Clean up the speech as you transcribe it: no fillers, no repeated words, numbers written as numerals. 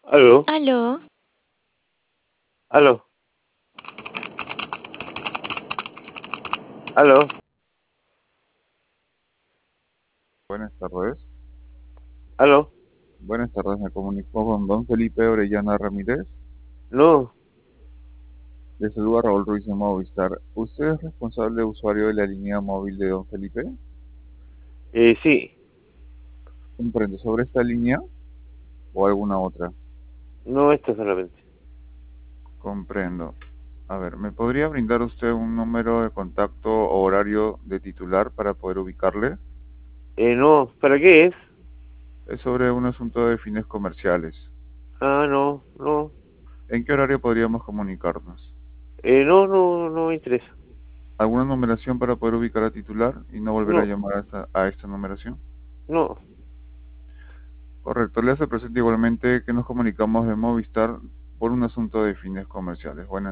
Aló, Aló, aló, aló, Buenas tardes. aló. Buenas tardes, me comunico con don Felipe Orellana Ramírez. No, Le saluda Raúl Ruiz de Movistar. ¿Usted es responsable usuario de la línea móvil de don Felipe? sí, ¿Comprende sobre esta línea o alguna otra? no esto solamente. Comprendo. A ver, ¿me podría brindar usted un número de contacto o horario de titular para poder ubicarle? No, ¿para qué es? Es sobre un asunto de fines comerciales. Ah, no, no, ¿En qué horario podríamos comunicarnos? no me interesa. ¿Alguna numeración para poder ubicar a titular y no volver a No, llamar a esta numeración? no. Correcto, le hace presente igualmente que nos comunicamos de Movistar por un asunto de fines comerciales. Buenas